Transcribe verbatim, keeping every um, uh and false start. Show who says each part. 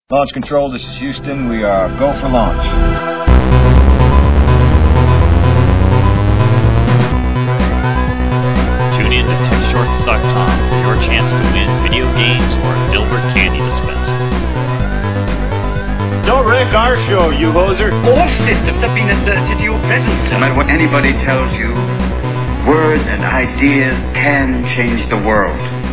Speaker 1: Launch control, this is Houston. We are go for launch.
Speaker 2: Tune in to tech shorts dot com for your chance to win video games or a Dilbert candy dispenser.
Speaker 3: Don't wreck our show, you hoser.
Speaker 4: All systems have been alerted to your presence.
Speaker 5: No matter what anybody tells you, words and ideas can change the world.